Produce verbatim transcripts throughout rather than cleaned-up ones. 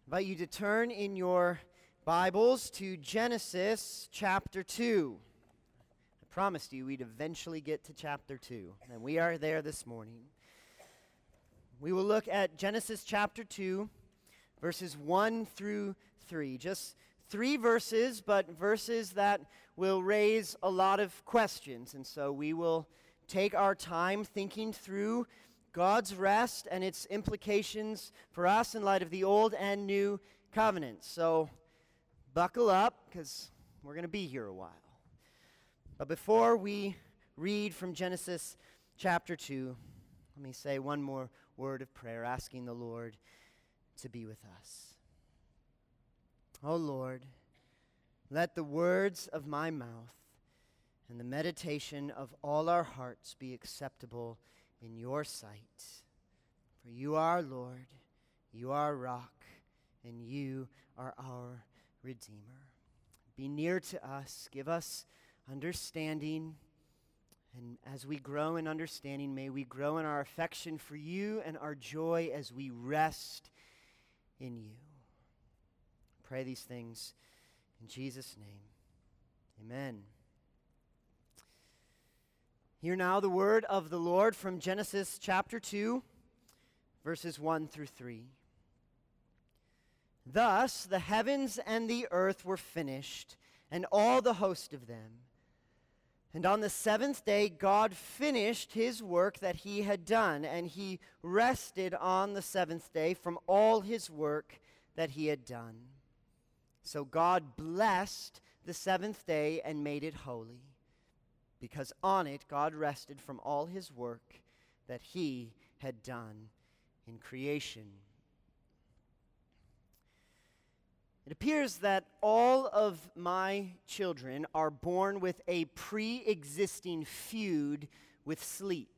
invite you to turn in your Bibles to Genesis chapter two. I promised you we'd eventually get to chapter two, and we are there this morning. We will look at Genesis chapter two, verses one through three. Just three verses, but verses that will raise a lot of questions. And so we will take our time thinking through God's rest and its implications for us in light of the Old and New Covenants. So buckle up, because we're going to be here a while. But before we read from Genesis chapter two, let me say one more word of prayer, asking the Lord to be with us. Oh Lord, let the words of my mouth and the meditation of all our hearts be acceptable in your sight. For you are Lord, you are rock, and you are our Redeemer. Be near to us, give us understanding, and as we grow in understanding, may we grow in our affection for you and our joy as we rest in you. Pray these things in Jesus' name. Amen. Hear now the word of the Lord from Genesis chapter two, verses one through three. Thus the heavens and the earth were finished, and all the host of them. And on the seventh day God finished his work that he had done, and he rested on the seventh day from all his work that he had done. So God blessed the seventh day and made it holy, because on it God rested from all his work that he had done in creation. It appears that all of my children are born with a pre-existing feud with sleep.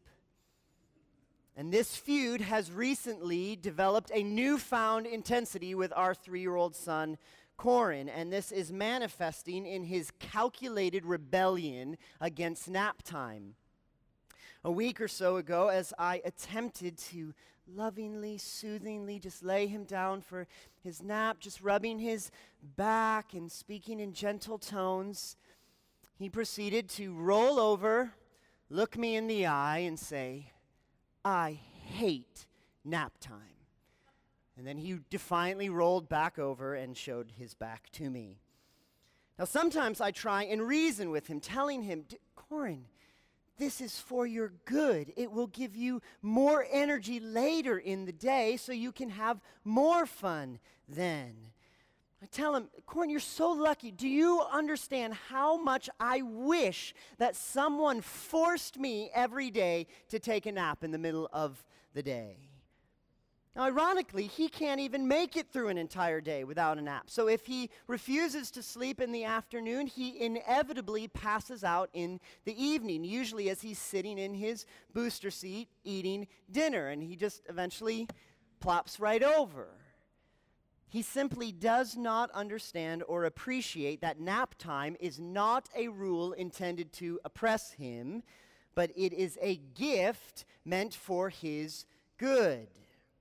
And this feud has recently developed a newfound intensity with our three-year-old son, Corin, and this is manifesting in his calculated rebellion against nap time. A week or so ago, as I attempted to lovingly, soothingly just lay him down for his nap, just rubbing his back and speaking in gentle tones, he proceeded to roll over, look me in the eye, and say, "I hate nap time." And then he defiantly rolled back over and showed his back to me. Now, sometimes I try and reason with him, telling him, "Corin, this is for your good. It will give you more energy later in the day so you can have more fun then." I tell him, "Corin, you're so lucky. Do you understand how much I wish that someone forced me every day to take a nap in the middle of the day?" Now, ironically, he can't even make it through an entire day without a nap. So if he refuses to sleep in the afternoon, he inevitably passes out in the evening, usually as he's sitting in his booster seat eating dinner, and he just eventually plops right over. He simply does not understand or appreciate that nap time is not a rule intended to oppress him, but it is a gift meant for his good.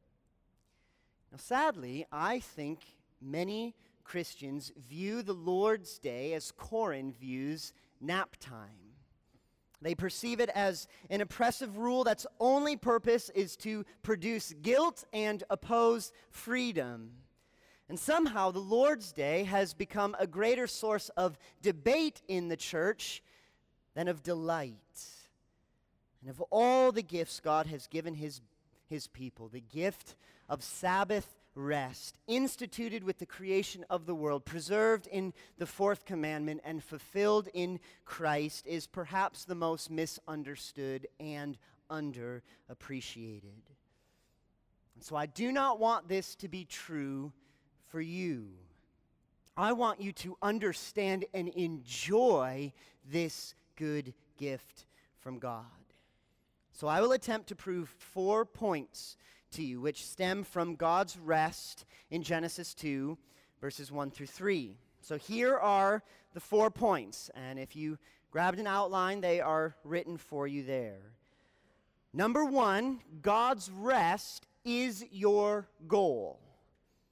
Now, sadly, I think many Christians view the Lord's Day as Corin views nap time. They perceive it as an oppressive rule that's only purpose is to produce guilt and oppose freedom. And somehow the Lord's Day has become a greater source of debate in the church than of delight. And of all the gifts God has given his, his people, the gift of Sabbath rest, instituted with the creation of the world, preserved in the fourth commandment, and fulfilled in Christ, is perhaps the most misunderstood and underappreciated. And so I do not want this to be true for you. I want you to understand and enjoy this good gift from God. So I will attempt to prove four points to you, which stem from God's rest in Genesis two, verses one through three. So here are the four points, and if you grabbed an outline, they are written for you there. Number one, God's rest is your goal.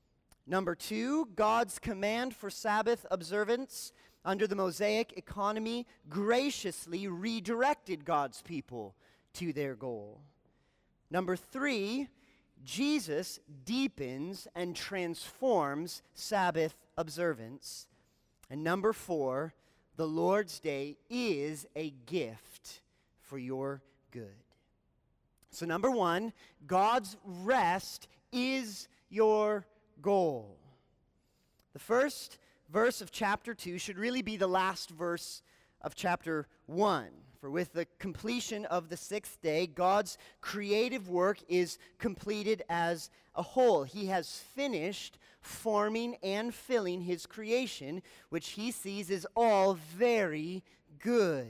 Number two, God's command for Sabbath observance under the Mosaic economy graciously redirected God's people to their goal. Number three, Jesus deepens and transforms Sabbath observance. And number four, the Lord's Day is a gift for your good. So number one, God's rest is your goal. The first verse of chapter two should really be the last verse of chapter one. For with the completion of the sixth day, God's creative work is completed as a whole. He has finished forming and filling his creation, which he sees is all very good.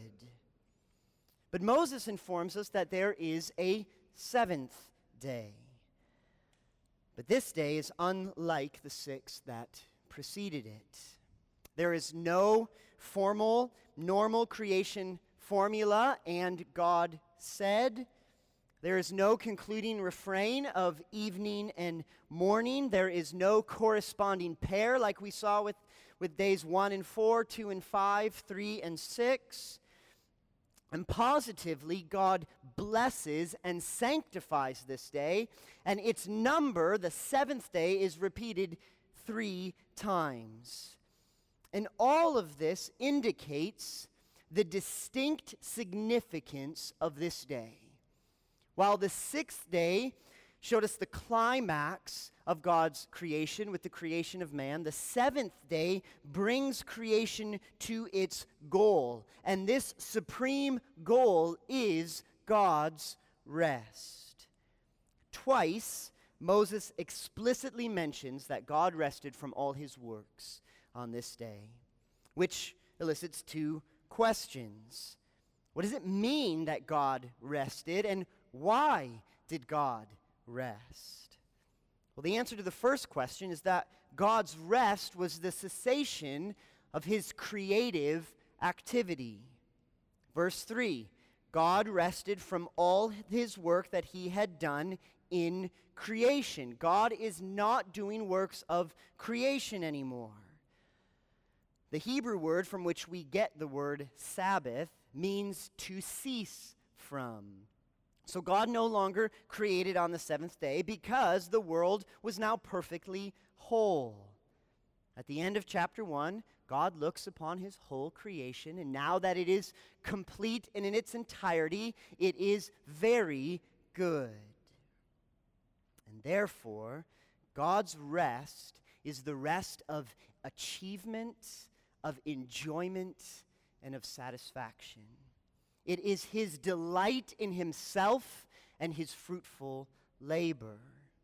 But Moses informs us that there is a seventh day. But this day is unlike the six that preceded it. There is no formal, normal creation formula, and God said. There is no concluding refrain of evening and morning. There is no corresponding pair like we saw with, with days one and four, two and five, three and six. And positively, God blesses and sanctifies this day, and its number, the seventh day, is repeated three times. And all of this indicates the distinct significance of this day. While the sixth day showed us the climax of God's creation with the creation of man, the seventh day brings creation to its goal. And this supreme goal is God's rest. Twice, Moses explicitly mentions that God rested from all his works on this day, which elicits two questions. What does it mean that God rested, and why did God rest? Well, the answer to the first question is that God's rest was the cessation of his creative activity. Verse three, God rested from all his work that he had done in creation. God is not doing works of creation anymore. The Hebrew word from which we get the word Sabbath means to cease from. So God no longer created on the seventh day because the world was now perfectly whole. At the end of chapter one, God looks upon his whole creation, and now that it is complete and in its entirety, it is very good. And therefore, God's rest is the rest of achievement, of enjoyment, and of satisfaction. It is his delight in himself and his fruitful labor.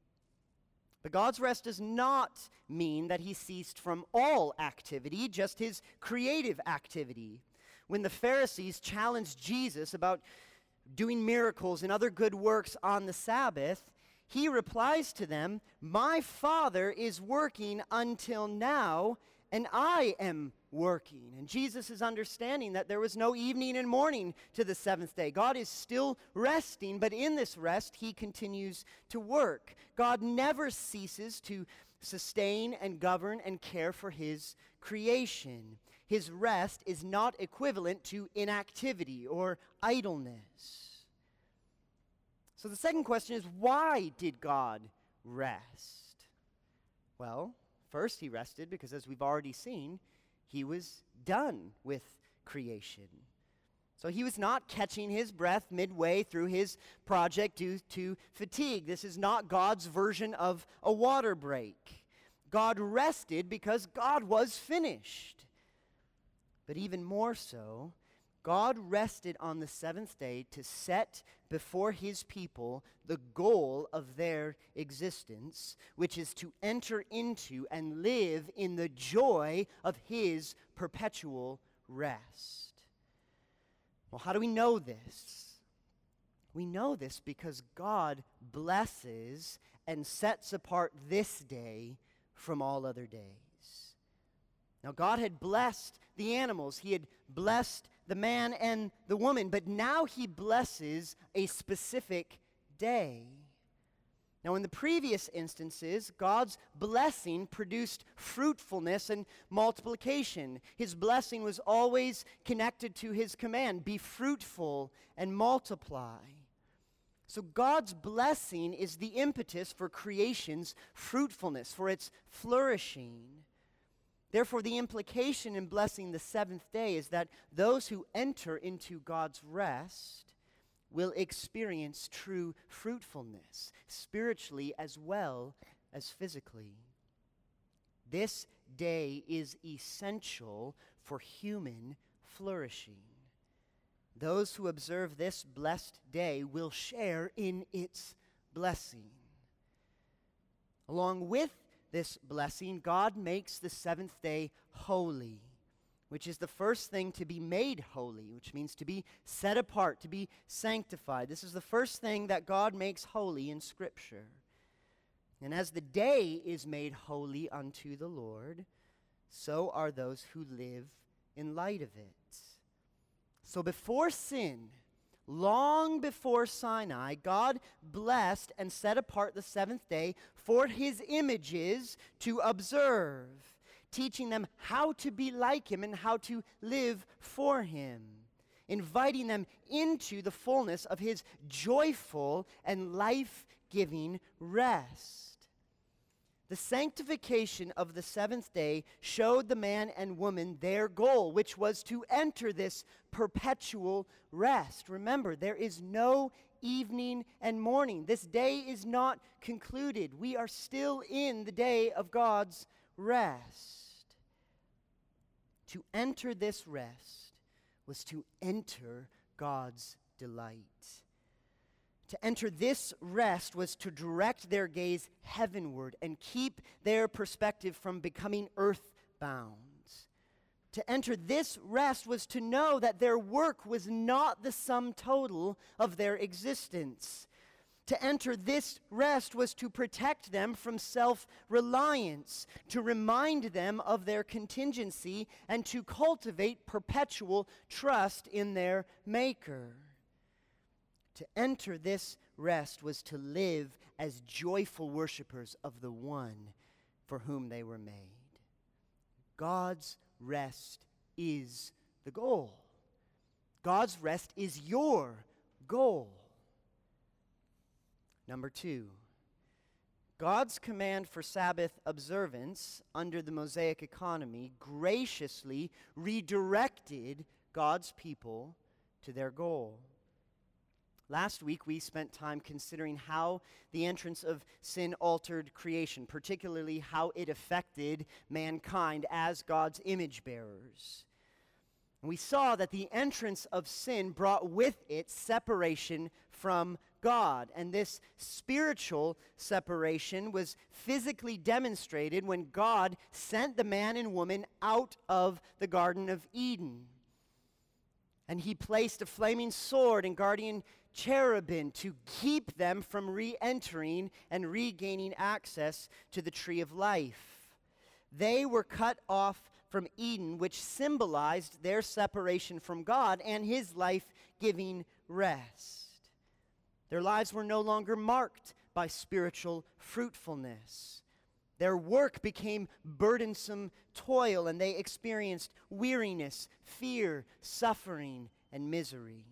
But God's rest does not mean that he ceased from all activity, just his creative activity. When the Pharisees challenged Jesus about doing miracles and other good works on the Sabbath, he replies to them, "My Father is working until now, and I am working." And Jesus is understanding that there was no evening and morning to the seventh day. God is still resting, but in this rest, he continues to work. God never ceases to sustain and govern and care for his creation. His rest is not equivalent to inactivity or idleness. So the second question is, why did God rest? Well, first, he rested because, as we've already seen, he was done with creation. So he was not catching his breath midway through his project due to fatigue. This is not God's version of a water break. God rested because God was finished. But even more so, God rested on the seventh day to set before his people the goal of their existence, which is to enter into and live in the joy of his perpetual rest. Well, how do we know this? We know this because God blesses and sets apart this day from all other days. Now, God had blessed the animals. He had blessed the man and the woman, but now he blesses a specific day. Now, in the previous instances, God's blessing produced fruitfulness and multiplication. His blessing was always connected to his command, be fruitful and multiply. So God's blessing is the impetus for creation's fruitfulness, for its flourishing. Therefore, the implication in blessing the seventh day is that those who enter into God's rest will experience true fruitfulness, spiritually as well as physically. This day is essential for human flourishing. Those who observe this blessed day will share in its blessing. Along with this blessing, God makes the seventh day holy, which is the first thing to be made holy, which means to be set apart, to be sanctified. This is the first thing that God makes holy in Scripture. And as the day is made holy unto the Lord, so are those who live in light of it. So before sin, long before Sinai, God blessed and set apart the seventh day for his images to observe, teaching them how to be like him and how to live for him, inviting them into the fullness of his joyful and life-giving rest. The sanctification of the seventh day showed the man and woman their goal, which was to enter this perpetual rest. Remember, there is no evening and morning. This day is not concluded. We are still in the day of God's rest. To enter this rest was to enter God's delight. To enter this rest was to direct their gaze heavenward and keep their perspective from becoming earthbound. To enter this rest was to know that their work was not the sum total of their existence. To enter this rest was to protect them from self-reliance, to remind them of their contingency, and to cultivate perpetual trust in their Maker. To enter this rest was to live as joyful worshipers of the one for whom they were made. God's rest is the goal. God's rest is your goal. Number two, God's command for Sabbath observance under the Mosaic economy graciously redirected God's people to their goal. Last week, we spent time considering how the entrance of sin altered creation, particularly how it affected mankind as God's image bearers. And we saw that the entrance of sin brought with it separation from God. And this spiritual separation was physically demonstrated when God sent the man and woman out of the Garden of Eden. And he placed a flaming sword and guardian cherubim to keep them from re-entering and regaining access to the tree of life. They were cut off from Eden, which symbolized their separation from God and his life-giving rest. Their lives were no longer marked by spiritual fruitfulness. Their work became burdensome toil, and they experienced weariness, fear, suffering, and misery.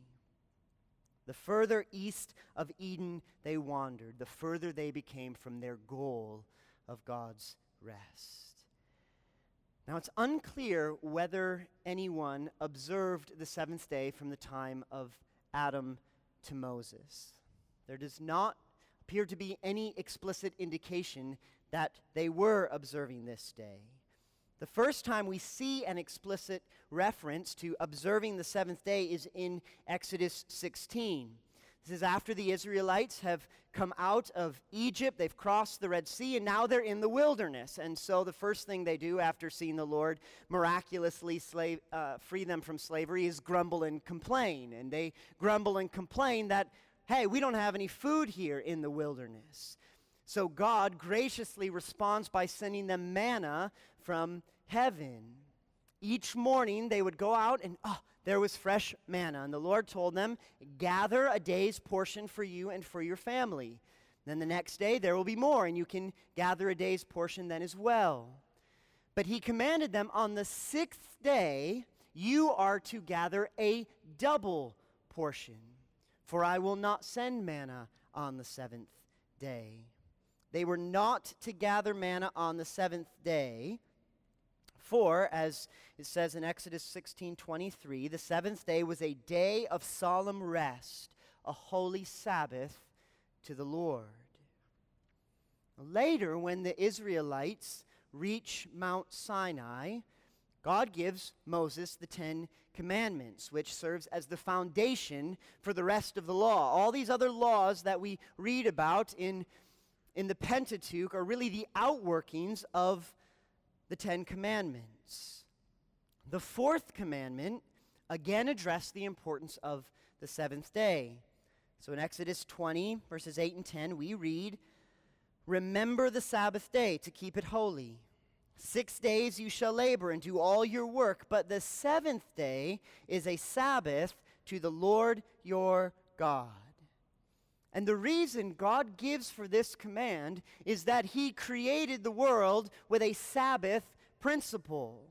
The further east of Eden they wandered, the further they became from their goal of God's rest. Now, it's unclear whether anyone observed the seventh day from the time of Adam to Moses. There does not appear to be any explicit indication that they were observing this day. The first time we see an explicit reference to observing the seventh day is in Exodus sixteen. This is after the Israelites have come out of Egypt, they've crossed the Red Sea, and now they're in the wilderness. And so the first thing they do after seeing the Lord miraculously slave, uh, free them from slavery is grumble and complain. And they grumble and complain that, hey, we don't have any food here in the wilderness. So God graciously responds by sending them manna from heaven. Each morning they would go out and, oh, there was fresh manna. And the Lord told them, gather a day's portion for you and for your family. Then the next day there will be more, and you can gather a day's portion then as well. But he commanded them, on the sixth day you are to gather a double portion, for I will not send manna on the seventh day. They were not to gather manna on the seventh day, for, as it says in Exodus sixteen twenty-three, the seventh day was a day of solemn rest, a holy Sabbath to the Lord. Later, when the Israelites reach Mount Sinai, God gives Moses the Ten Commandments, which serves as the foundation for the rest of the law. All these other laws that we read about in, in the Pentateuch are really the outworkings of the Ten Commandments. The fourth commandment again addressed the importance of the seventh day. So in Exodus twenty, verses eight and ten, we read, "Remember the Sabbath day to keep it holy. Six days you shall labor and do all your work, but the seventh day is a Sabbath to the Lord your God." And the reason God gives for this command is that he created the world with a Sabbath principle.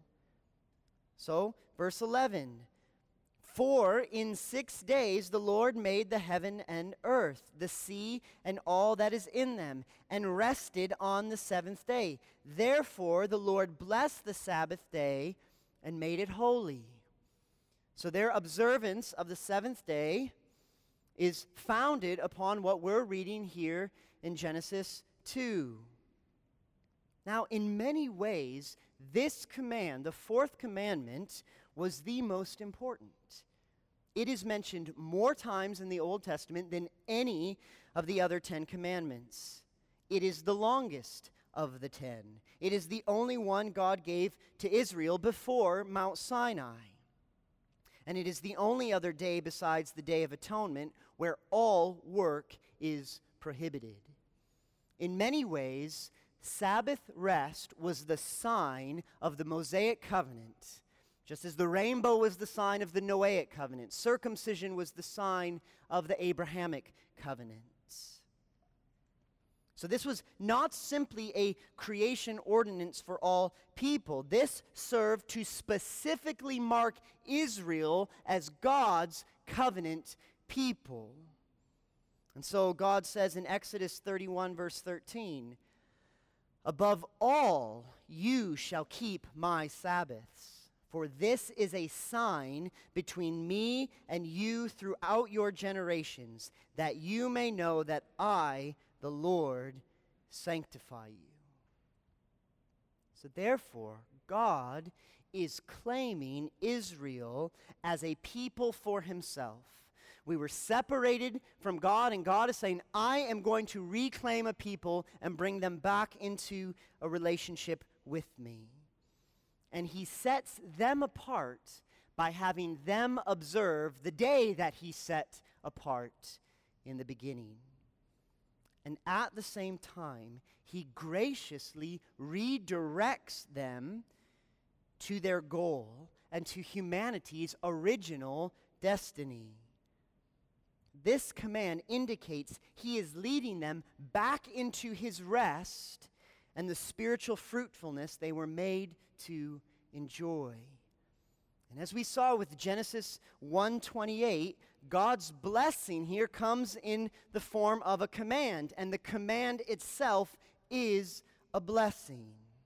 So, verse eleven, "For in six days the Lord made the heaven and earth, the sea and all that is in them, and rested on the seventh day. Therefore the Lord blessed the Sabbath day and made it holy." So their observance of the seventh day is founded upon what we're reading here in Genesis two. Now, in many ways, this command, the fourth commandment, was the most important. It is mentioned more times in the Old Testament than any of the other Ten Commandments. It is the longest of the ten. It is the only one God gave to Israel before Mount Sinai. And it is the only other day besides the Day of Atonement where all work is prohibited. In many ways, Sabbath rest was the sign of the Mosaic covenant. Just as the rainbow was the sign of the Noahic covenant, circumcision was the sign of the Abrahamic covenants. So this was not simply a creation ordinance for all people. This served to specifically mark Israel as God's covenant people. And so God says in Exodus thirty-one, verse thirteen, "Above all, you shall keep my Sabbaths, for this is a sign between me and you throughout your generations, that you may know that I, the Lord, sanctify you." So therefore, God is claiming Israel as a people for himself. We were separated from God, and God is saying, I am going to reclaim a people and bring them back into a relationship with me. And he sets them apart by having them observe the day that he set apart in the beginning. And at the same time, he graciously redirects them to their goal and to humanity's original destiny. This command indicates he is leading them back into his rest and the spiritual fruitfulness they were made to enjoy. And as we saw with Genesis one twenty-eight, God's blessing here comes in the form of a command, and the command itself is a blessing.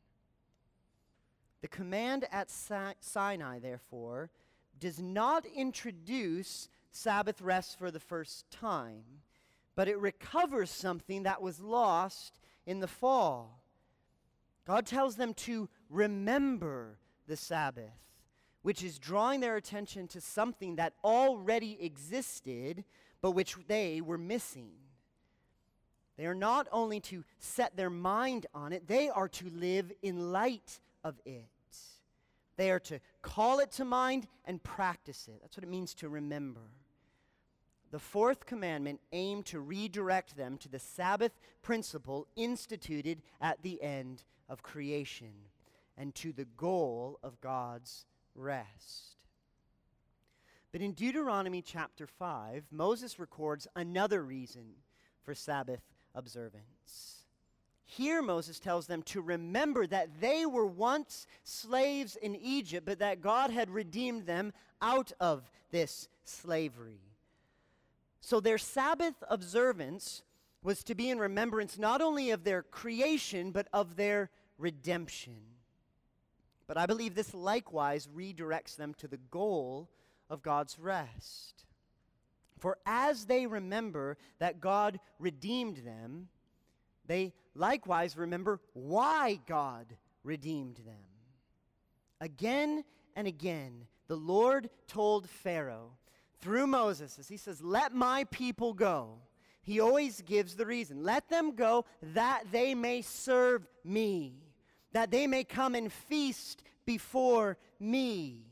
The command at Si- Sinai, therefore, does not introduce Sabbath rest for the first time, but it recovers something that was lost in the fall. God tells them to remember the Sabbath, which is drawing their attention to something that already existed, but which they were missing. They are not only to set their mind on it, they are to live in light of it. They are to call it to mind and practice it. That's what it means to remember. The fourth commandment aimed to redirect them to the Sabbath principle instituted at the end of creation and to the goal of God's rest. But in Deuteronomy chapter five, Moses records another reason for Sabbath observance. Here Moses tells them to remember that they were once slaves in Egypt, but that God had redeemed them out of this slavery. So their Sabbath observance was to be in remembrance not only of their creation, but of their redemption. But I believe this likewise redirects them to the goal of God's rest. For as they remember that God redeemed them, they likewise remember why God redeemed them. Again and again, the Lord told Pharaoh through Moses, as he says, "Let my people go." He always gives the reason. Let them go that they may serve me, that they may come and feast before me.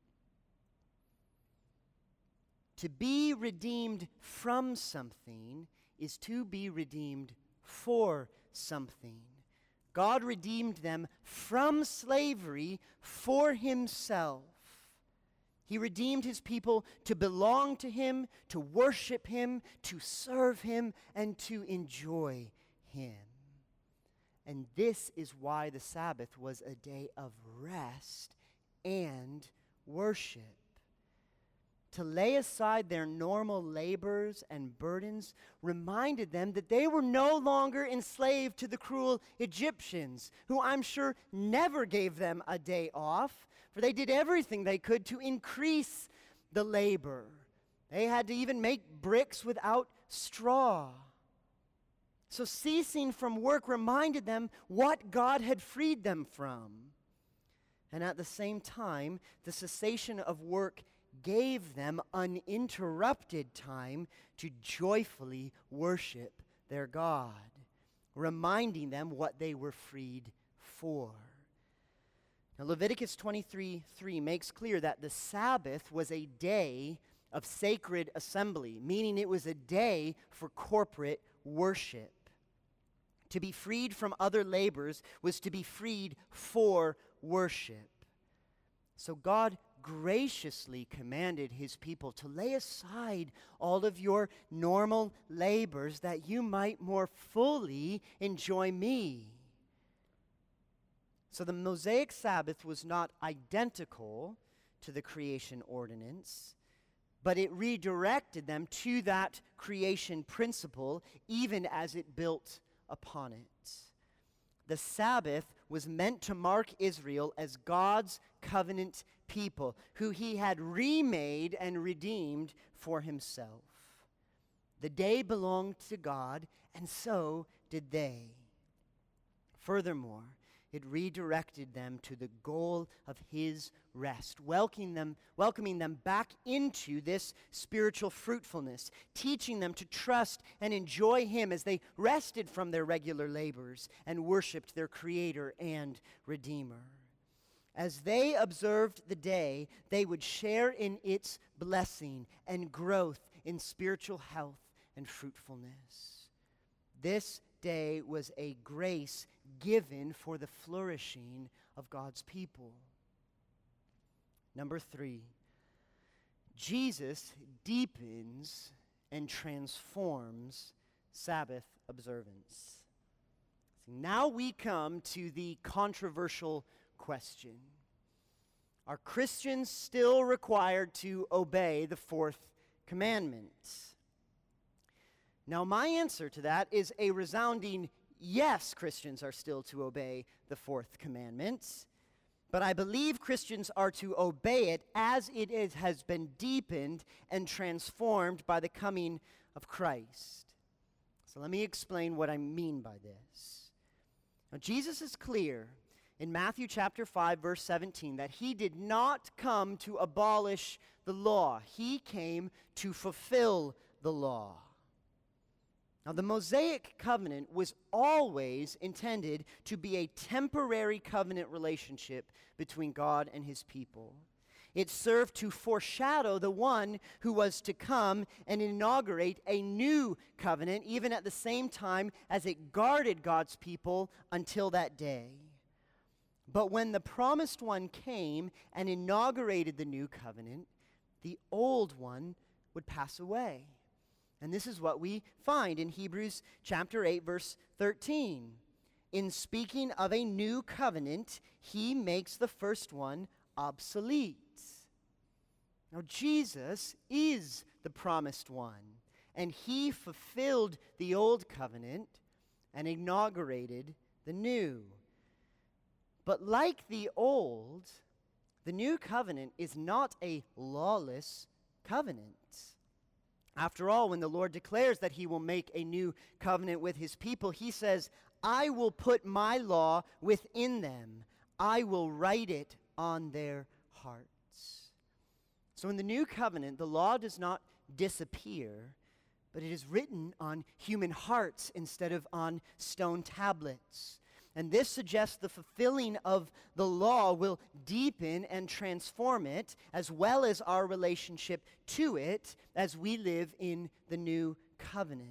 To be redeemed from something is to be redeemed for something. God redeemed them from slavery for himself. He redeemed his people to belong to him, to worship him, to serve him, and to enjoy him. And this is why the Sabbath was a day of rest and worship. To lay aside their normal labors and burdens reminded them that they were no longer enslaved to the cruel Egyptians, who I'm sure never gave them a day off, for they did everything they could to increase the labor. They had to even make bricks without straw. So ceasing from work reminded them what God had freed them from. And at the same time, the cessation of work gave them uninterrupted time to joyfully worship their God, reminding them what they were freed for. Now, Leviticus twenty-three three makes clear that the Sabbath was a day of sacred assembly, meaning it was a day for corporate worship. To be freed from other labors was to be freed for worship. So God graciously commanded his people to lay aside all of your normal labors that you might more fully enjoy me. So the Mosaic Sabbath was not identical to the creation ordinance, but it redirected them to that creation principle even as it built upon it. The Sabbath was meant to mark Israel as God's covenant people, who he had remade and redeemed for himself. The day belonged to God, and so did they. Furthermore, it redirected them to the goal of his rest, welcoming them, welcoming them back into this spiritual fruitfulness, teaching them to trust and enjoy him as they rested from their regular labors and worshiped their Creator and Redeemer. As they observed the day, they would share in its blessing and growth in spiritual health and fruitfulness. This day was a grace given for the flourishing of God's people. Number three, Jesus deepens and transforms Sabbath observance. Now we come to the controversial question. Are Christians still required to obey the fourth commandment? Now, my answer to that is a resounding yes, Christians are still to obey the fourth commandment, but I believe Christians are to obey it as it is, has been deepened and transformed by the coming of Christ. So let me explain what I mean by this. Now, Jesus is clear in Matthew chapter five, verse seventeen, that he did not come to abolish the law. He came to fulfill the law. Now, the Mosaic covenant was always intended to be a temporary covenant relationship between God and his people. It served to foreshadow the one who was to come and inaugurate a new covenant, even at the same time as it guarded God's people until that day. But when the promised one came and inaugurated the new covenant, the old one would pass away. And this is what we find in Hebrews chapter eight, verse thirteen. In speaking of a new covenant, he makes the first one obsolete. Now, Jesus is the promised one, and he fulfilled the old covenant and inaugurated the new. But like the old, the new covenant is not a lawless covenant. After all, when the Lord declares that he will make a new covenant with his people, he says, I will put my law within them. I will write it on their hearts. So in the new covenant, the law does not disappear, but it is written on human hearts instead of on stone tablets. And this suggests the fulfilling of the law will deepen and transform it, as well as our relationship to it as we live in the new covenant.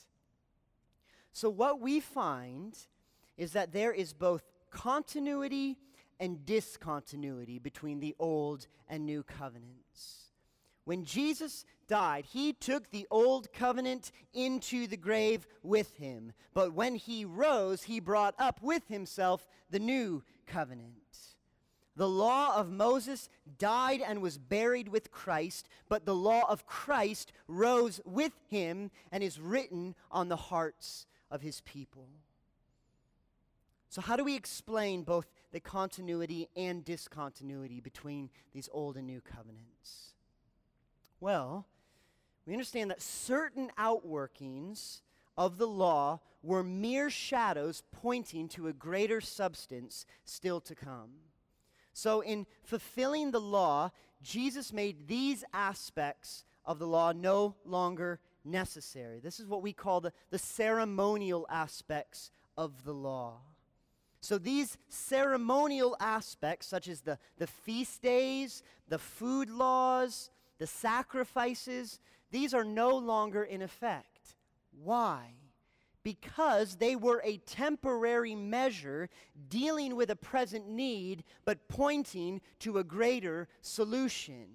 So what we find is that there is both continuity and discontinuity between the old and new covenants. When Jesus died, he took the old covenant into the grave with him. But when he rose, he brought up with himself the new covenant. The law of Moses died and was buried with Christ, but the law of Christ rose with him and is written on the hearts of his people. So how do we explain both the continuity and discontinuity between these old and new covenants? Well, we understand that certain outworkings of the law were mere shadows pointing to a greater substance still to come. So in fulfilling the law, Jesus made these aspects of the law no longer necessary. This is what we call the, the ceremonial aspects of the law. So these ceremonial aspects, such as the, the feast days, the food laws, the sacrifices, these are no longer in effect. Why? Because they were a temporary measure dealing with a present need, but pointing to a greater solution.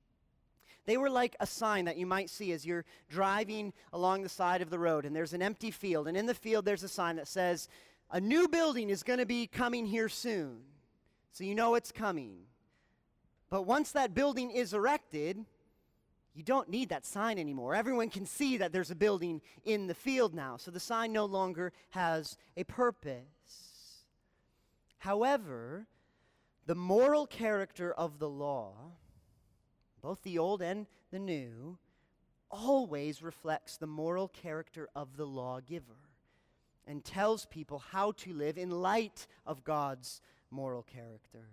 They were like a sign that you might see as you're driving along the side of the road, and there's an empty field, and in the field there's a sign that says, a new building is going to be coming here soon. So you know it's coming. But once that building is erected, you don't need that sign anymore. Everyone can see that there's a building in the field now, so the sign no longer has a purpose. However, the moral character of the law, both the old and the new, always reflects the moral character of the lawgiver and tells people how to live in light of God's moral character.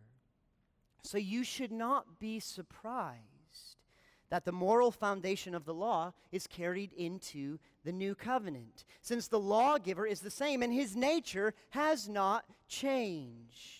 So you should not be surprised that the moral foundation of the law is carried into the new covenant, since the lawgiver is the same and his nature has not changed.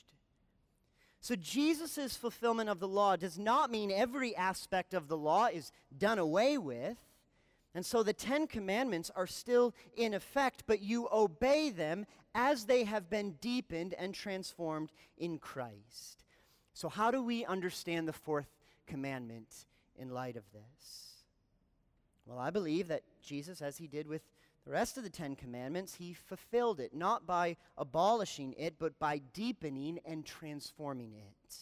So Jesus' fulfillment of the law does not mean every aspect of the law is done away with. And so the Ten Commandments are still in effect, but you obey them as they have been deepened and transformed in Christ. So how do we understand the fourth commandment in light of this? Well, I believe that Jesus, as he did with the rest of the Ten Commandments, he fulfilled it, not by abolishing it, but by deepening and transforming it.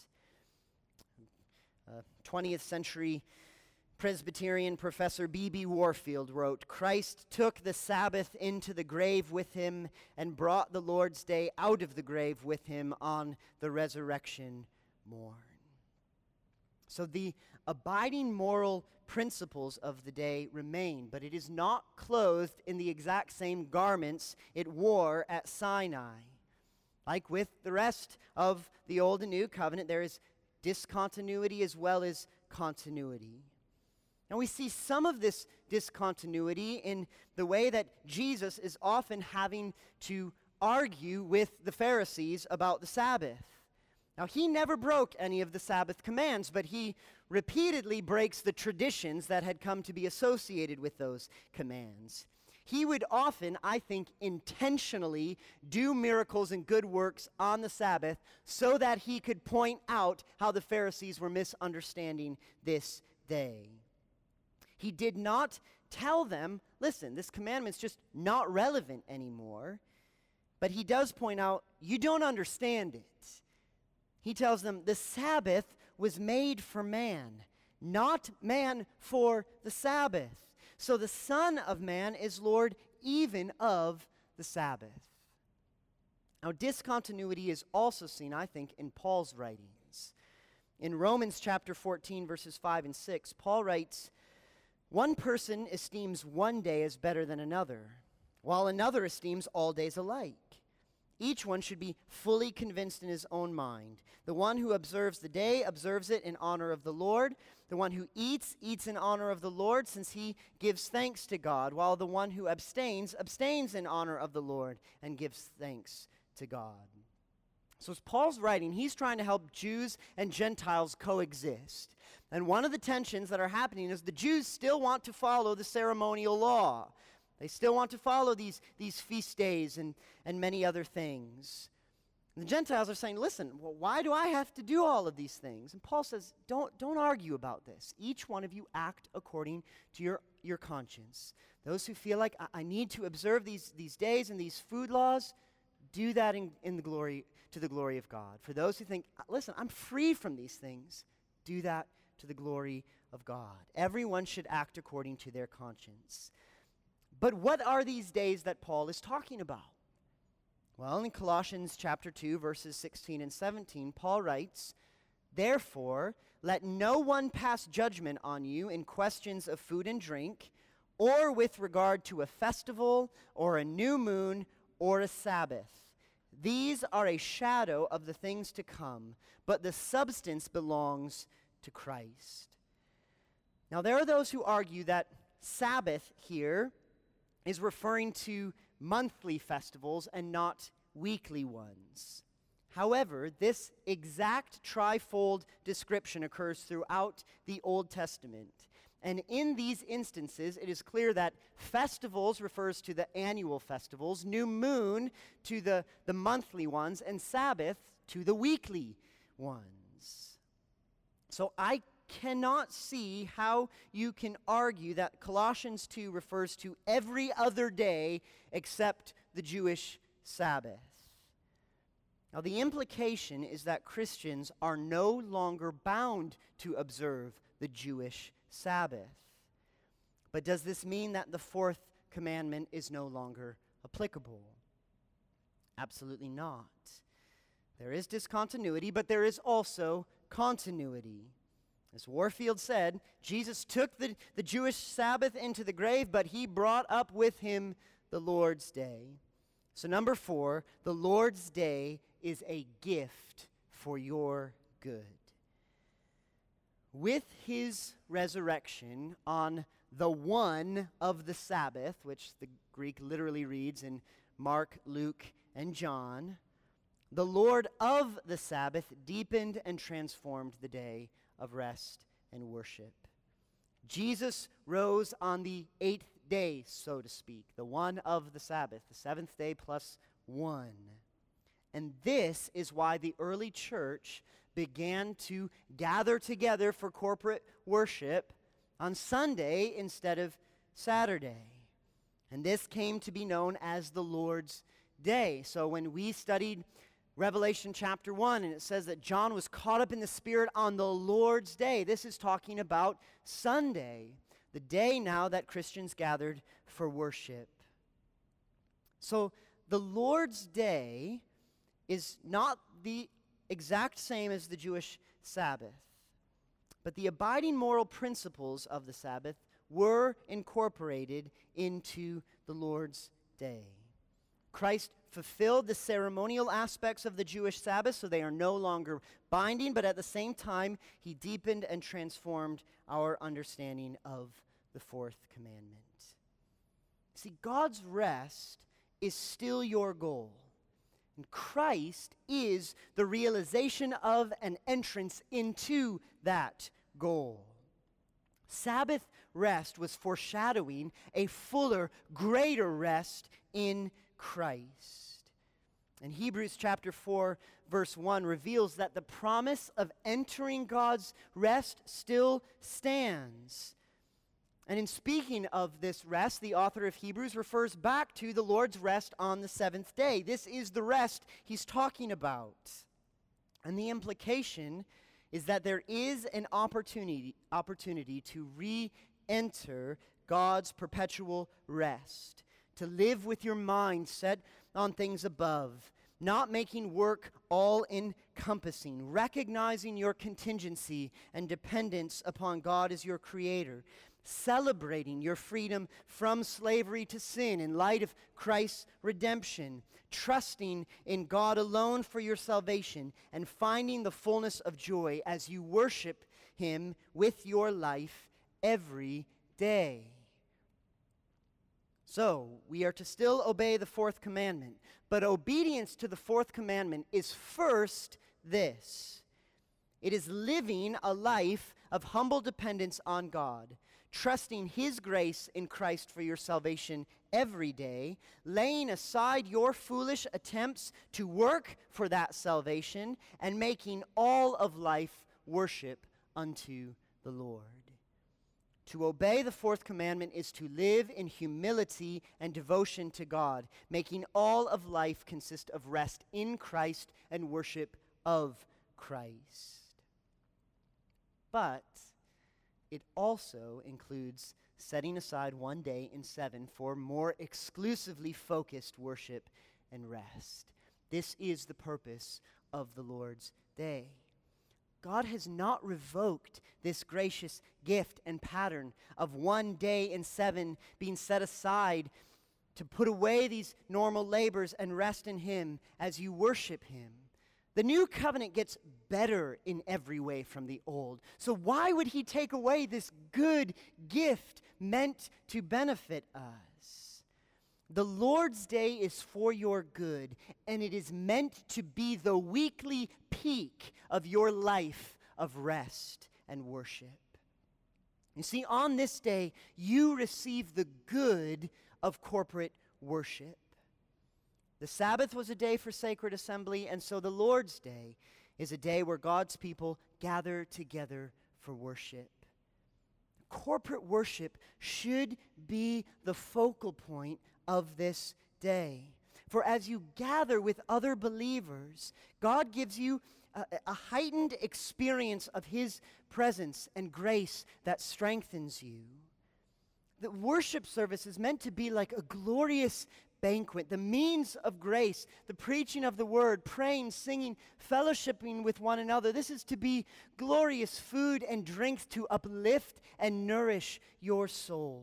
Uh, twentieth century Presbyterian professor B B Warfield wrote, Christ took the Sabbath into the grave with him and brought the Lord's Day out of the grave with him on the resurrection morn. So the abiding moral principles of the day remain, but it is not clothed in the exact same garments it wore at Sinai. Like with the rest of the Old and New Covenant, there is discontinuity as well as continuity. And we see some of this discontinuity in the way that Jesus is often having to argue with the Pharisees about the Sabbath. Now, he never broke any of the Sabbath commands, but he repeatedly breaks the traditions that had come to be associated with those commands. He would often, I think, intentionally do miracles and good works on the Sabbath so that he could point out how the Pharisees were misunderstanding this day. He did not tell them listen, this commandment's just not relevant anymore. But he does point out, you don't understand it. He tells them, the Sabbath was made for man, not man for the Sabbath. So the Son of Man is Lord even of the Sabbath. Now, discontinuity is also seen, I think, in Paul's writings. In Romans chapter fourteen, verses five and six, Paul writes, one person esteems one day as better than another, while another esteems all days alike. Each one should be fully convinced in his own mind. The one who observes the day observes it in honor of the Lord. The one who eats, eats in honor of the Lord, since he gives thanks to God, while the one who abstains, abstains in honor of the Lord and gives thanks to God. So as Paul's writing, he's trying to help Jews and Gentiles coexist. And one of the tensions that are happening is the Jews still want to follow the ceremonial law. They still want to follow these, these feast days and, and many other things. And the Gentiles are saying, listen, well, why do I have to do all of these things? And Paul says, don't, don't argue about this. Each one of you act according to your, your conscience. Those who feel like, I, I need to observe these, these days and these food laws, do that in, in the glory, to the glory of God. For those who think, listen, I'm free from these things, do that to the glory of God. Everyone should act according to their conscience. But what are these days that Paul is talking about? Well, in Colossians chapter two, verses sixteen and seventeen, Paul writes, therefore, let no one pass judgment on you in questions of food and drink, or with regard to a festival, or a new moon, or a Sabbath. These are a shadow of the things to come, but the substance belongs to Christ. Now, there are those who argue that Sabbath here is referring to monthly festivals and not weekly ones. However, this exact trifold description occurs throughout the Old Testament. And in these instances, it is clear that festivals refers to the annual festivals, new moon to the, the monthly ones, and Sabbath to the weekly ones. So I cannot see how you can argue that Colossians two refers to every other day except the Jewish Sabbath. Now, the implication is that Christians are no longer bound to observe the Jewish Sabbath. But does this mean that the fourth commandment is no longer applicable? Absolutely not. There is discontinuity, but there is also continuity. As Warfield said, Jesus took the, the Jewish Sabbath into the grave, but he brought up with him the Lord's Day. So number four, the Lord's Day is a gift for your good. With his resurrection on the one of the Sabbath, which the Greek literally reads in Mark, Luke, and John, the Lord of the Sabbath deepened and transformed the day of rest and worship. Jesus rose on the eighth day, so to speak, the one of the Sabbath, the seventh day plus one. And this is why the early church began to gather together for corporate worship on Sunday instead of Saturday. And this came to be known as the Lord's Day. So when we studied Revelation chapter one, and it says that John was caught up in the Spirit on the Lord's Day, this is talking about Sunday, the day now that Christians gathered for worship. So the Lord's Day is not the exact same as the Jewish Sabbath, but the abiding moral principles of the Sabbath were incorporated into the Lord's Day. Christ fulfilled the ceremonial aspects of the Jewish Sabbath, so they are no longer binding, but at the same time, he deepened and transformed our understanding of the fourth commandment. See, God's rest is still your goal. And Christ is the realization of an entrance into that goal. Sabbath rest was foreshadowing a fuller, greater rest in Christ. And Hebrews chapter four, verse one reveals that the promise of entering God's rest still stands. And in speaking of this rest, the author of Hebrews refers back to the Lord's rest on the seventh day. This is the rest he's talking about. And the implication is that there is an opportunity, opportunity to re-enter God's perpetual rest, to live with your mind set on things above, not making work all-encompassing, recognizing your contingency and dependence upon God as your creator, celebrating your freedom from slavery to sin in light of Christ's redemption, trusting in God alone for your salvation, and finding the fullness of joy as you worship him with your life every day. So, we are to still obey the fourth commandment, but obedience to the fourth commandment is first this. It is living a life of humble dependence on God, trusting his grace in Christ for your salvation every day, laying aside your foolish attempts to work for that salvation, and making all of life worship unto the Lord. To obey the fourth commandment is to live in humility and devotion to God, making all of life consist of rest in Christ and worship of Christ. But it also includes setting aside one day in seven for more exclusively focused worship and rest. This is the purpose of the Lord's Day. God has not revoked this gracious gift and pattern of one day in seven being set aside to put away these normal labors and rest in him as you worship him. The new covenant gets better in every way from the old. So why would he take away this good gift meant to benefit us? The Lord's Day is for your good, and it is meant to be the weekly peak of your life of rest and worship. You see, on this day, you receive the good of corporate worship. The Sabbath was a day for sacred assembly, and so the Lord's Day is a day where God's people gather together for worship. Corporate worship should be the focal point of this day. For as you gather with other believers, God gives you a, a heightened experience of his presence and grace that strengthens you. The worship service is meant to be like a glorious banquet, the means of grace, the preaching of the word, praying, singing, fellowshipping with one another. This is to be glorious food and drink to uplift and nourish your soul.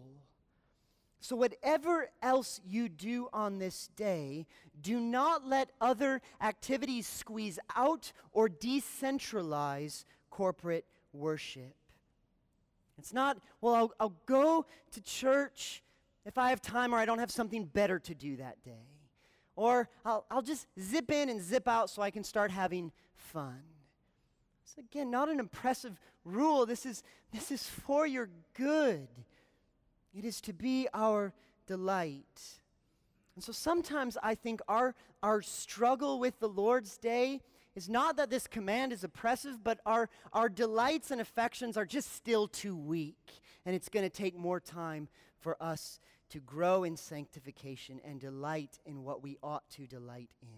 So whatever else you do on this day, do not let other activities squeeze out or decentralize corporate worship. It's not, well, I'll, I'll go to church if I have time or I don't have something better to do that day. Or I'll, I'll just zip in and zip out so I can start having fun. It's, again, not an impressive rule. This is, this is for your good. It is to be our delight. And so sometimes I think our, our struggle with the Lord's Day is not that this command is oppressive, but our, our delights and affections are just still too weak. And it's going to take more time for us to grow in sanctification and delight in what we ought to delight in.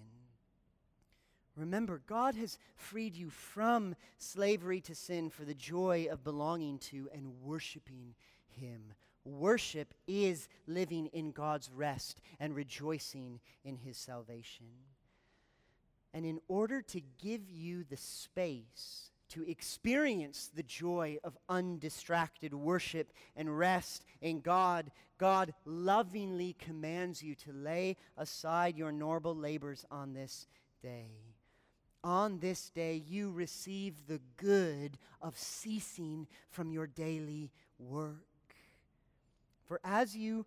Remember, God has freed you from slavery to sin for the joy of belonging to and worshiping him. Worship is living in God's rest and rejoicing in his salvation. And in order to give you the space to experience the joy of undistracted worship and rest in God, God lovingly commands you to lay aside your normal labors on this day. On this day, you receive the good of ceasing from your daily work. For as you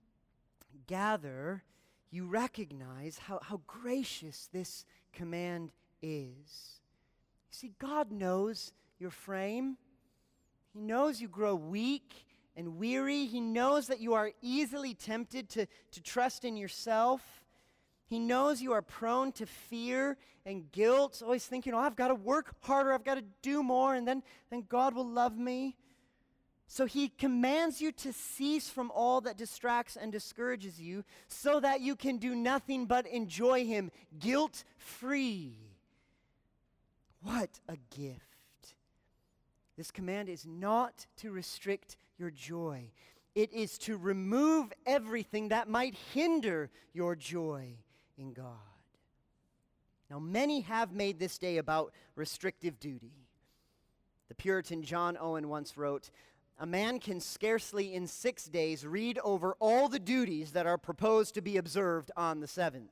gather, you recognize how, how gracious this command is. You see, God knows your frame. He knows you grow weak and weary. He knows that you are easily tempted to, to trust in yourself. He knows you are prone to fear and guilt, always thinking, oh, I've got to work harder, I've got to do more, and then, then God will love me. So he commands you to cease from all that distracts and discourages you so that you can do nothing but enjoy him guilt-free. What a gift. This command is not to restrict your joy. It is to remove everything that might hinder your joy in God. Now, many have made this day about restrictive duty. The Puritan John Owen once wrote, "A man can scarcely in six days read over all the duties that are proposed to be observed on the seventh."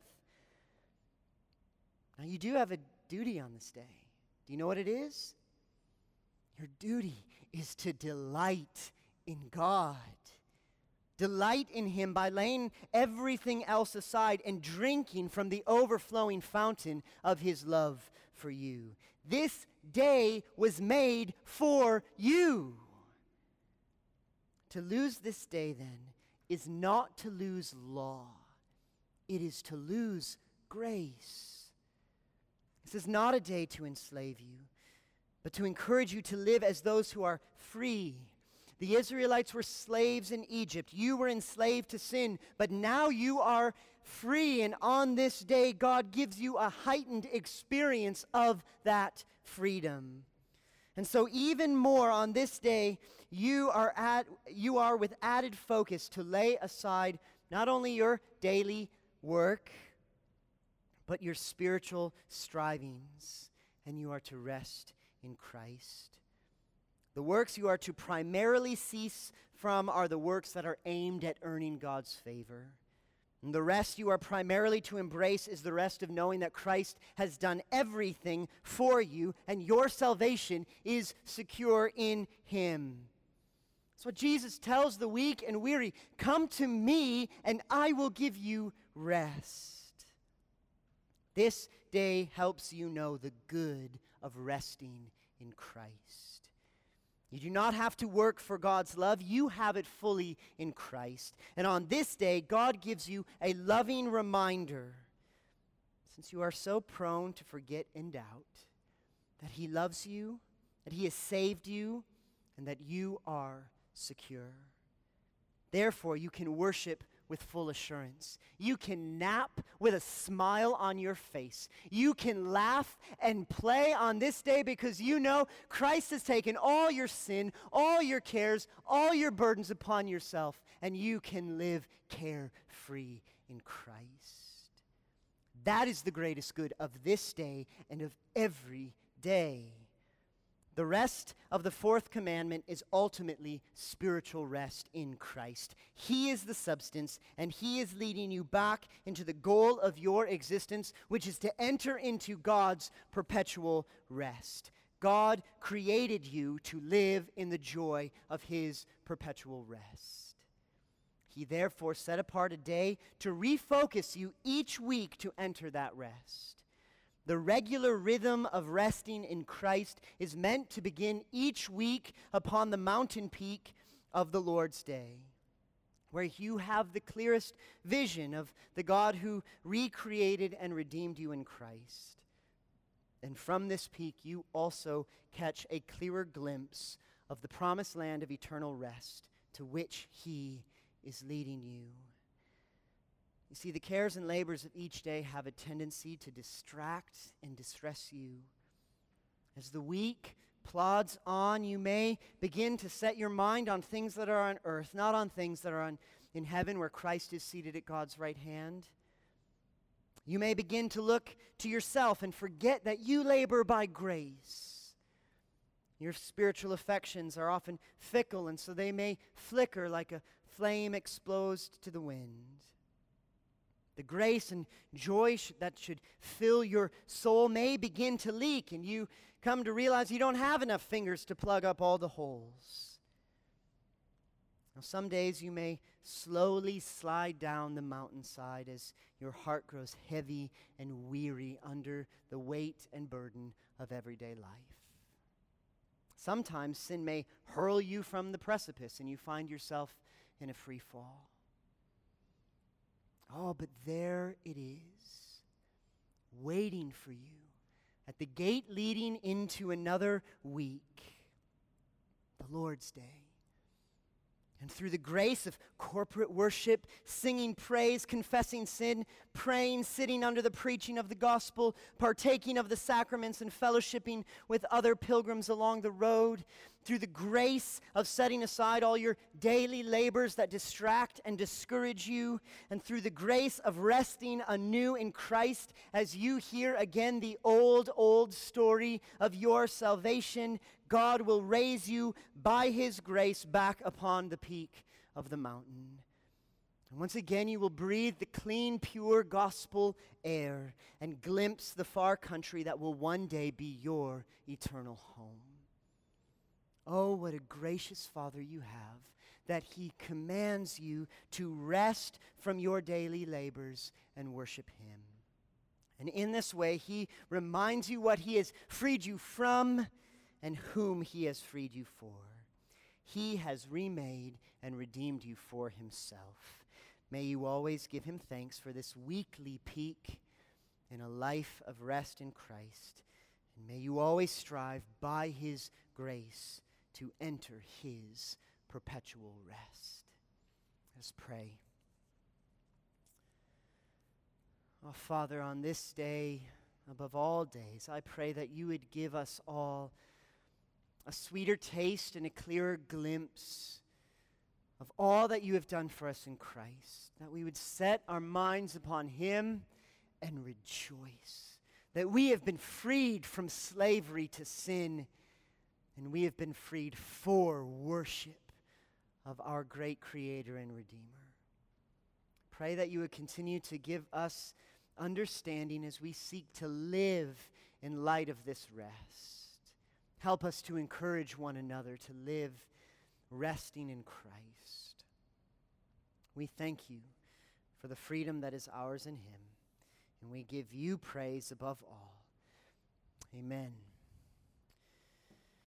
Now, you do have a duty on this day. Do you know what it is? Your duty is to delight in God. Delight in him by laying everything else aside and drinking from the overflowing fountain of his love for you. This day was made for you. To lose this day, then, is not to lose law. It is to lose grace. This is not a day to enslave you, but to encourage you to live as those who are free. The Israelites were slaves in Egypt. You were enslaved to sin, but now you are free, and on this day, God gives you a heightened experience of that freedom. And so even more on this day, you are at you are with added focus to lay aside not only your daily work, but your spiritual strivings, and you are to rest in Christ. The works you are to primarily cease from are the works that are aimed at earning God's favor. And the rest you are primarily to embrace is the rest of knowing that Christ has done everything for you, and your salvation is secure in him. That's what Jesus tells the weak and weary. Come to me, and I will give you rest. This day helps you know the good of resting in Christ. You do not have to work for God's love. You have it fully in Christ. And on this day, God gives you a loving reminder, since you are so prone to forget and doubt, that he loves you, that he has saved you, and that you are secure. Therefore, you can worship with full assurance. You can nap with a smile on your face. You can laugh and play on this day because you know Christ has taken all your sin, all your cares, all your burdens upon yourself, and you can live carefree in Christ. That is the greatest good of this day and of every day. The rest of the fourth commandment is ultimately spiritual rest in Christ. He is the substance, and he is leading you back into the goal of your existence, which is to enter into God's perpetual rest. God created you to live in the joy of his perpetual rest. He therefore set apart a day to refocus you each week to enter that rest. The regular rhythm of resting in Christ is meant to begin each week upon the mountain peak of the Lord's Day, where you have the clearest vision of the God who recreated and redeemed you in Christ. And from this peak, you also catch a clearer glimpse of the promised land of eternal rest to which he is leading you. You see, the cares and labors of each day have a tendency to distract and distress you. As the week plods on, you may begin to set your mind on things that are on earth, not on things that are on, in heaven where Christ is seated at God's right hand. You may begin to look to yourself and forget that you labor by grace. Your spiritual affections are often fickle, and so they may flicker like a flame exposed to the wind. The grace and joy sh- that should fill your soul may begin to leak, and you come to realize you don't have enough fingers to plug up all the holes. Now, some days you may slowly slide down the mountainside as your heart grows heavy and weary under the weight and burden of everyday life. Sometimes sin may hurl you from the precipice, and you find yourself in a free fall. Oh, but there it is, waiting for you at the gate leading into another week, the Lord's Day. And through the grace of corporate worship, singing praise, confessing sin, praying, sitting under the preaching of the gospel, partaking of the sacraments, and fellowshipping with other pilgrims along the road, through the grace of setting aside all your daily labors that distract and discourage you, and through the grace of resting anew in Christ as you hear again the old, old story of your salvation, God will raise you by his grace back upon the peak of the mountain. And once again, you will breathe the clean, pure gospel air and glimpse the far country that will one day be your eternal home. Oh, what a gracious Father you have, that he commands you to rest from your daily labors and worship him. And in this way, he reminds you what he has freed you from and whom he has freed you for. He has remade and redeemed you for himself. May you always give him thanks for this weekly peak in a life of rest in Christ. And may you always strive by his grace to enter his perpetual rest. Let's pray. Oh, Father, on this day, above all days, I pray that you would give us all a sweeter taste and a clearer glimpse of all that you have done for us in Christ, that we would set our minds upon him and rejoice, that we have been freed from slavery to sin, and we have been freed for worship of our great Creator and Redeemer. Pray that you would continue to give us understanding as we seek to live in light of this rest. Help us to encourage one another to live resting in Christ. We thank you for the freedom that is ours in him, and we give you praise above all. Amen.